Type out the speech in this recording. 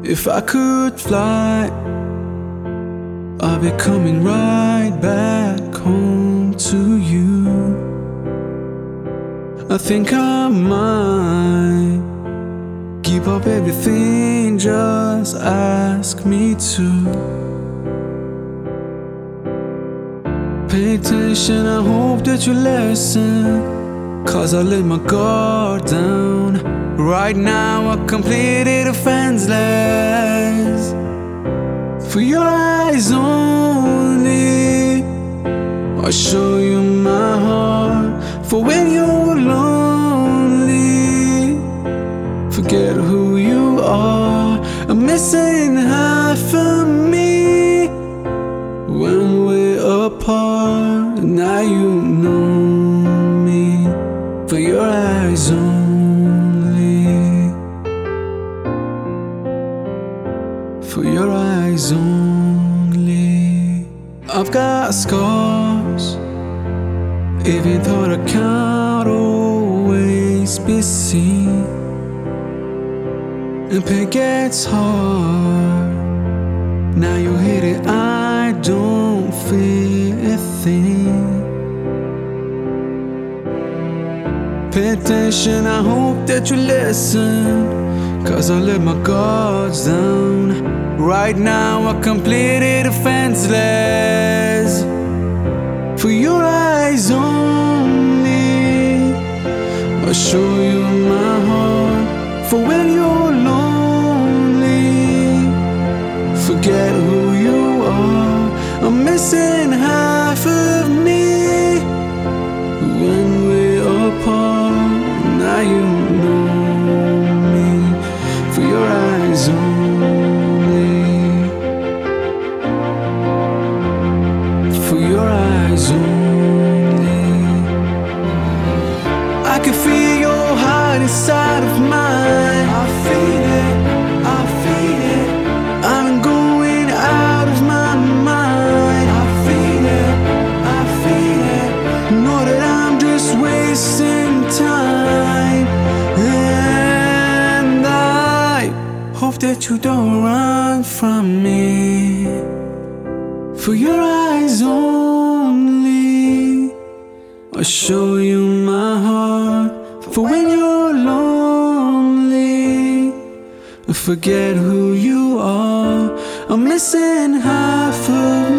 If I could fly, I'll be coming right back home to you. I think I might give up everything, just ask me to. Pay attention, I hope that you listen, 'cause I let my guard down. Right now I completed defenseless. For your eyes only, I'll show you my heart. For when you're lonely, forget who you are. I'm missing half of me when we're apart. Now you know me for your eyes only. For your eyes only. I've got scars, even though I can't always be seen. And pain gets hard. Now you hit it, I don't feel a thing. Pay attention, I hope that you listen, 'cause I let my guards down. Right now I completed defenseless. For your eyes only, I'll show you my heart. For when you're lonely, forget who you are. I'm missing half of me when we're apart. Now you know me for your eyes only. For your eyes only. I can feel your heart inside of mine. I feel it, I feel it. I'm going out of my mind. I feel it, I feel it. Know that I'm just wasting time. And I hope that you don't run from me. For your eyes only, I'll show you my heart. For when you're lonely, forget who you are. I'm missing half of me